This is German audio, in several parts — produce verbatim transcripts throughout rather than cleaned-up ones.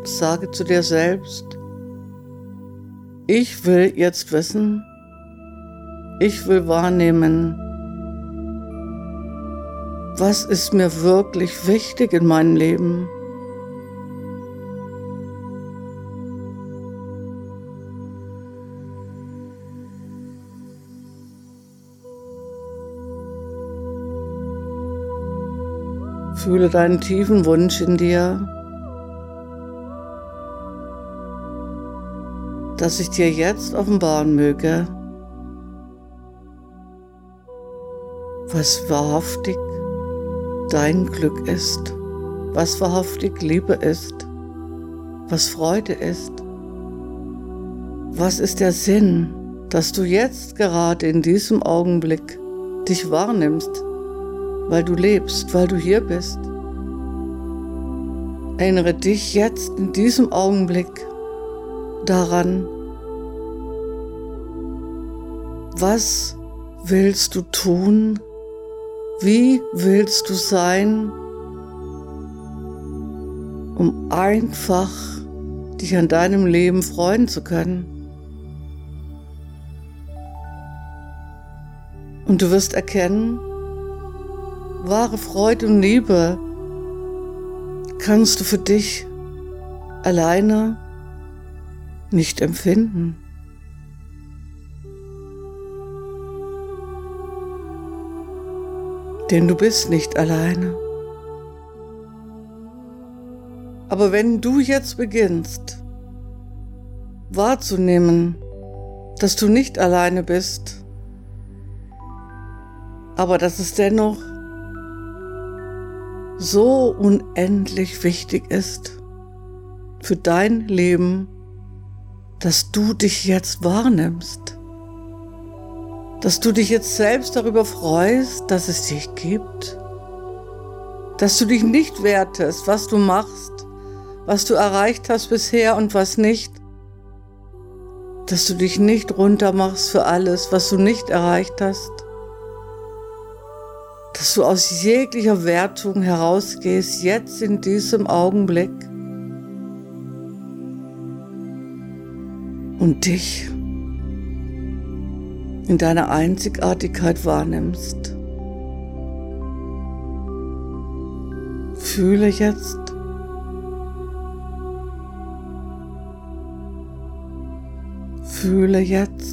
sage zu dir selbst, ich will jetzt wissen, ich will wahrnehmen, was ist mir wirklich wichtig in meinem Leben? Fühle deinen tiefen Wunsch in dir, dass ich dir jetzt offenbaren möge, was wahrhaftig dein Glück ist, was wahrhaftig Liebe ist, was Freude ist. Was ist der Sinn, dass du jetzt gerade in diesem Augenblick dich wahrnimmst, weil du lebst, weil du hier bist? Erinnere dich jetzt in diesem Augenblick daran, was willst du tun? Wie willst du sein, um einfach dich an deinem Leben freuen zu können? Und du wirst erkennen, wahre Freude und Liebe kannst du für dich alleine nicht empfinden. Denn du bist nicht alleine. Aber wenn du jetzt beginnst, wahrzunehmen, dass du nicht alleine bist, aber dass es dennoch so unendlich wichtig ist für dein Leben, dass du dich jetzt wahrnimmst. Dass du dich jetzt selbst darüber freust, dass es dich gibt. Dass du dich nicht wertest, was du machst, was du erreicht hast bisher und was nicht. Dass du dich nicht runtermachst für alles, was du nicht erreicht hast. Dass du aus jeglicher Wertung herausgehst, jetzt in diesem Augenblick. Und dich in deiner Einzigartigkeit wahrnimmst. Fühle jetzt, fühle jetzt,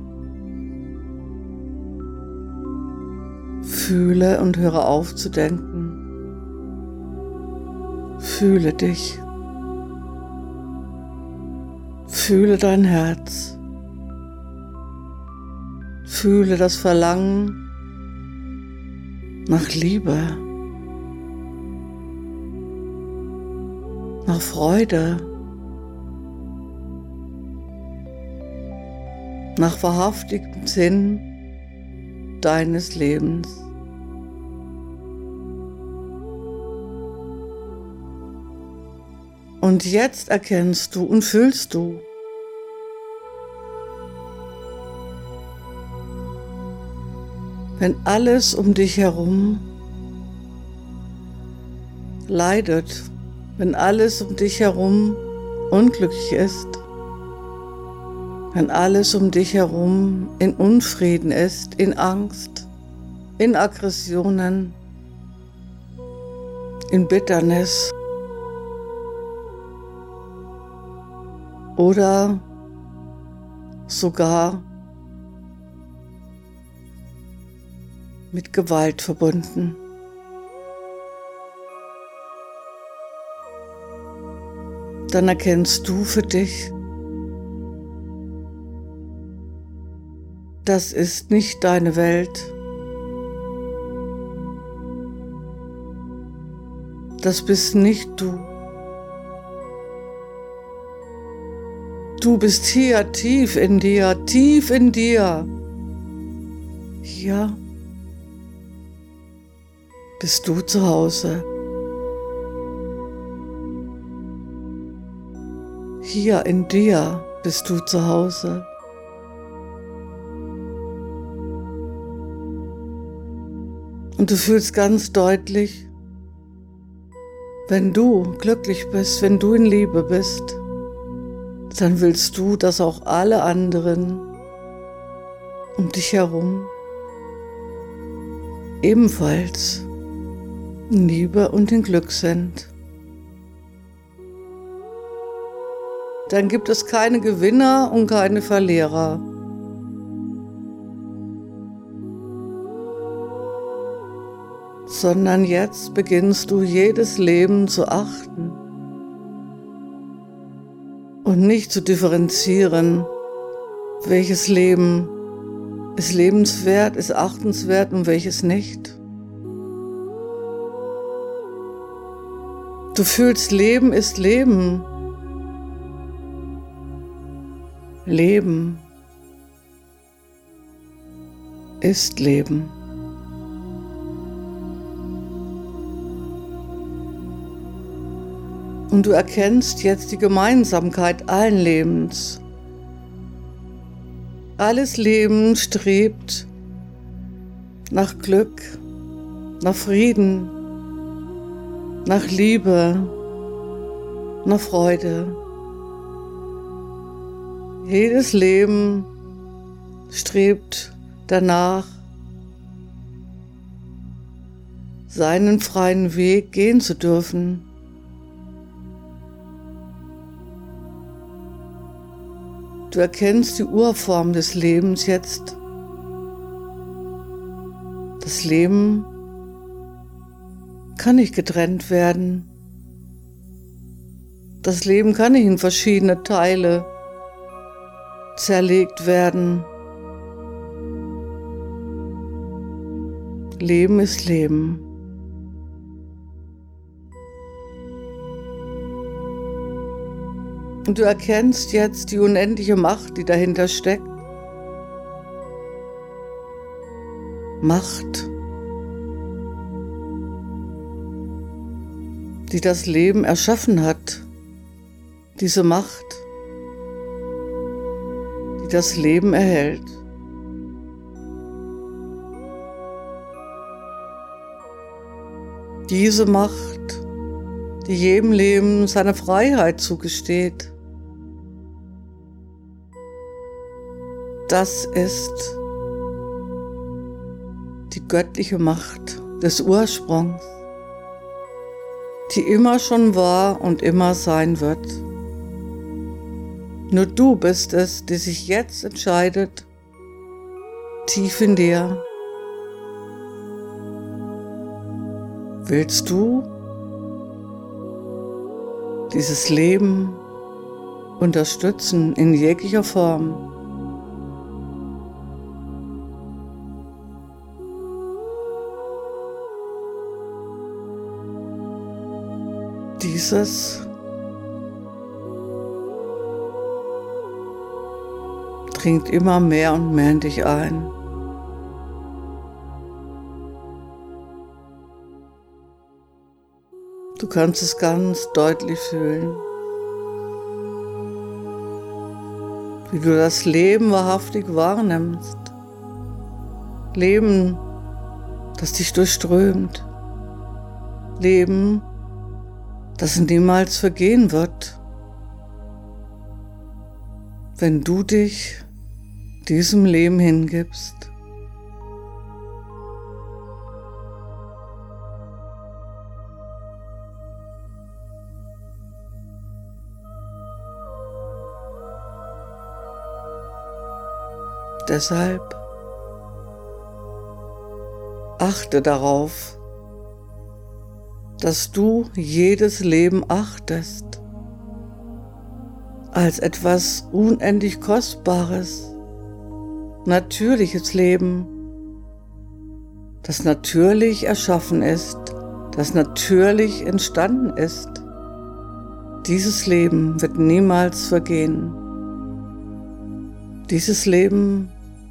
fühle und höre auf zu denken. Fühle dich, fühle dein Herz. Fühle das Verlangen nach Liebe, nach Freude, nach wahrhaftigem Sinn deines Lebens. Und jetzt erkennst du und fühlst du, wenn alles um dich herum leidet, wenn alles um dich herum unglücklich ist, wenn alles um dich herum in Unfrieden ist, in Angst, in Aggressionen, in Bitternis oder sogar mit Gewalt verbunden. Dann erkennst du für dich, das ist nicht deine Welt. Das bist nicht du. Du bist hier tief in dir, tief in dir. Hier bist du zu Hause. Hier in dir bist du zu Hause. Und du fühlst ganz deutlich, Wenn du glücklich bist, wenn du in Liebe bist, dann willst du, dass auch alle anderen um dich herum ebenfalls in Liebe und in Glück sind. Dann gibt es keine Gewinner und keine Verlierer. Sondern jetzt beginnst du jedes Leben zu achten und nicht zu differenzieren, welches Leben ist lebenswert, ist achtenswert und welches nicht. Du fühlst, Leben ist Leben. Leben ist Leben. Und du erkennst jetzt die Gemeinsamkeit allen Lebens. Alles Leben strebt nach Glück, nach Frieden, nach Liebe, nach Freude. Jedes Leben strebt danach, seinen freien Weg gehen zu dürfen. Du erkennst die Urform des Lebens jetzt. Das Leben kann nicht getrennt werden. Das Leben kann nicht in verschiedene Teile zerlegt werden. Leben ist Leben. Und du erkennst jetzt die unendliche Macht, die dahinter steckt. Macht, die das Leben erschaffen hat. Diese Macht, die das Leben erhält. Diese Macht, die jedem Leben seine Freiheit zugesteht. Das ist die göttliche Macht des Ursprungs, die immer schon war und immer sein wird. Nur du bist es, die sich jetzt entscheidet, tief in dir. Willst du dieses Leben unterstützen in jeglicher Form? Dieses dringt immer mehr und mehr in dich ein. Du kannst es ganz deutlich fühlen, wie du das Leben wahrhaftig wahrnimmst. Leben, das dich durchströmt. Leben, das niemals vergehen wird, wenn du dich diesem Leben hingibst. Deshalb achte darauf, dass du jedes Leben achtest als etwas unendlich Kostbares, natürliches Leben, das natürlich erschaffen ist, das natürlich entstanden ist. Dieses Leben wird niemals vergehen. Dieses Leben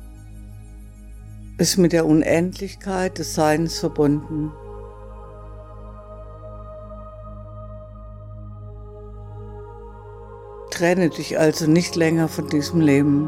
ist mit der Unendlichkeit des Seins verbunden. Trenne dich also nicht länger von diesem Leben.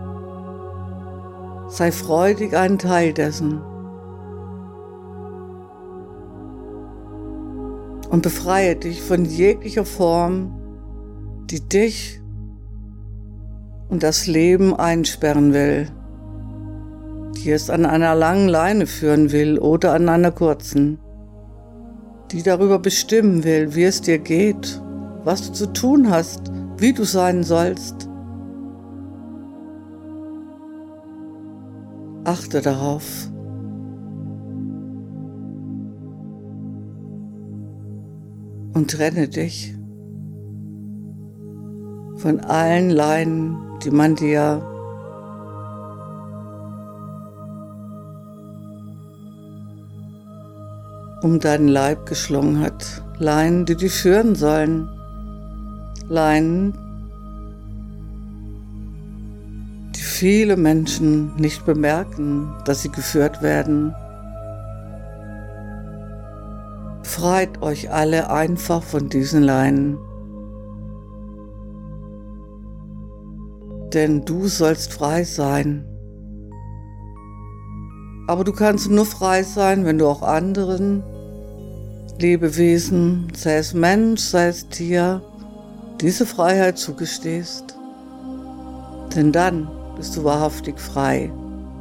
Sei freudig ein Teil dessen. und befreie dich von jeglicher Form, die dich und das Leben einsperren will, die es an einer langen Leine führen will oder an einer kurzen, die darüber bestimmen will, wie es dir geht, was du zu tun hast, wie du sein sollst. Achte darauf. Und trenne dich von allen Leinen, die man dir um deinen Leib geschlungen hat. Leinen, die dich führen sollen. Leinen, die viele Menschen nicht bemerken, dass sie geführt werden. Befreit euch alle einfach von diesen Leinen. Denn du sollst frei sein. Aber du kannst nur frei sein, wenn du auch anderen Lebewesen, sei es Mensch, sei es Tier, diese Freiheit zugestehst. Denn dann bist du wahrhaftig frei.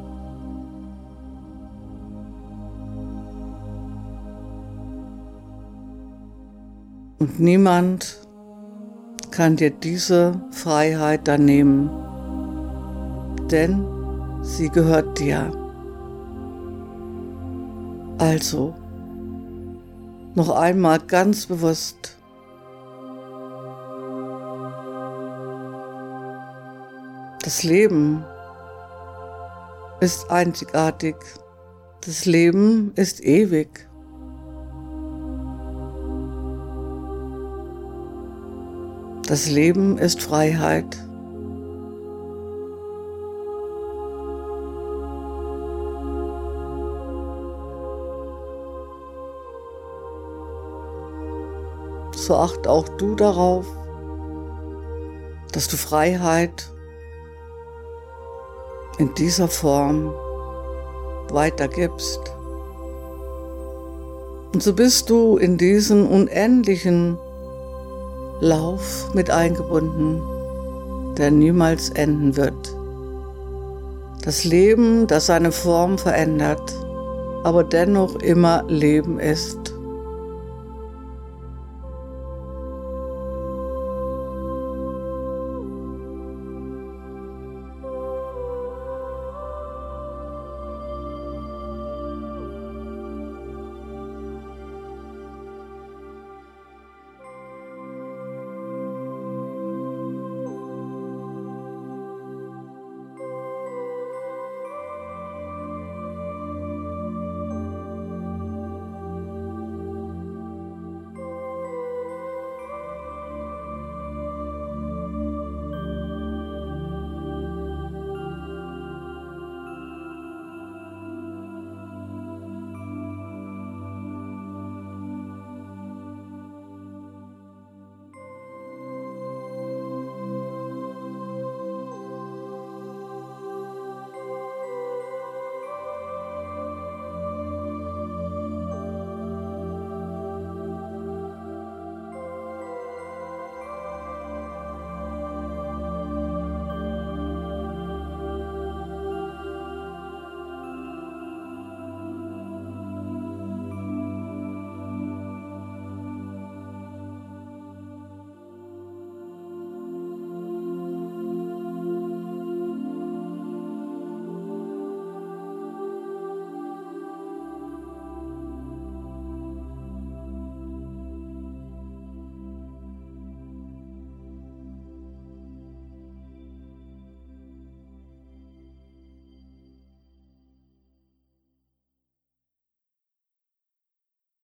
Und niemand kann dir diese Freiheit dann nehmen, denn sie gehört dir. Also, noch einmal ganz bewusst. Das Leben ist einzigartig. Das Leben ist ewig. Das Leben ist Freiheit. So acht auch du darauf, dass du Freiheit in dieser Form weitergibst. Und so bist du in diesen unendlichen Lauf mit eingebunden, der niemals enden wird. Das Leben, das seine Form verändert, aber dennoch immer Leben ist.